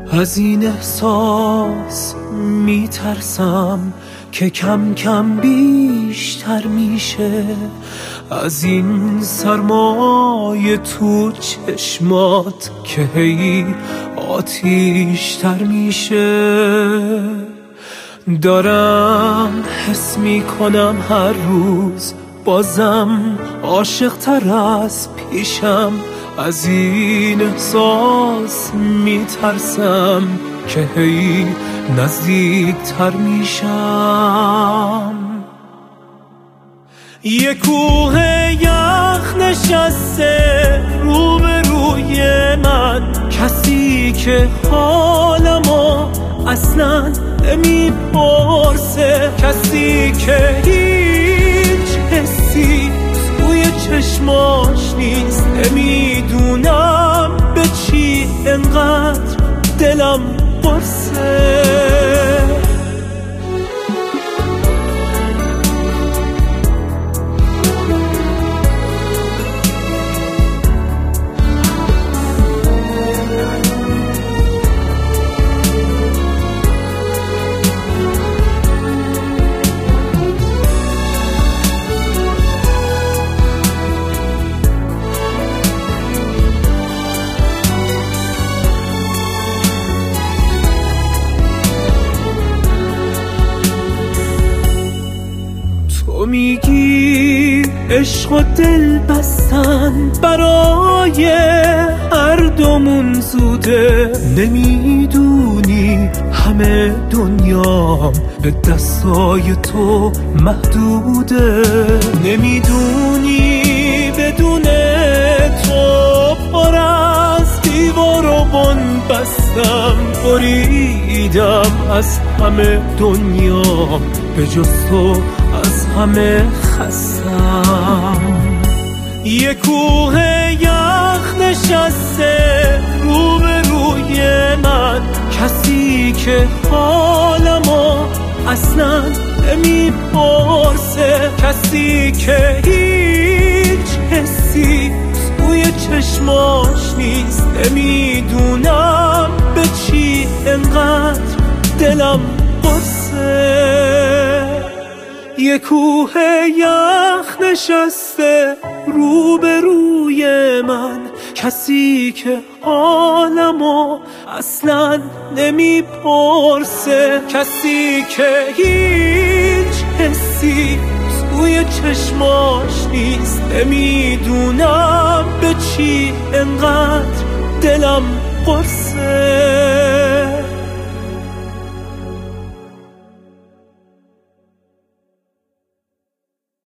از این احساس میترسم که کم کم بیشتر میشه، از این سرمایه تو چشمات که هی آتیشتر میشه. دارم حس میکنم هر روز بازم عاشق تر از پیشم، از این احساس میترسم که هی نزدیک تر میشم. یه کوه یخ نشسته روبروی من، کسی که حالمو اصلا نمیپرسه، کسی که هیچ حسی توی چشماش نیست. نمیدونم به چی انقدر دلم قرصه. تو میگی عشق و دل بستن برای هر دومون زوده، نمیدونی همه دنیام به دستای تو محدوده، نمیدونی بدون تو پر از دیوار و بن بستم، بریدم از همه دنیا به جز تو از همه خستم. یه کوه یخ نشسته روبروی من، کسی که حالمو اصلا نمیپرسه، کسی که هیچ حسی توی چشماش نیست. نمیدونم به چی انقدر دلم قرصه. یه کوه یخ نشسته روبروی من، کسی که حالمو اصلا نمیپرسه، کسی که هیچ حسی توی چشماش نیست. نمیدونم به چی انقدر دلم قرصه.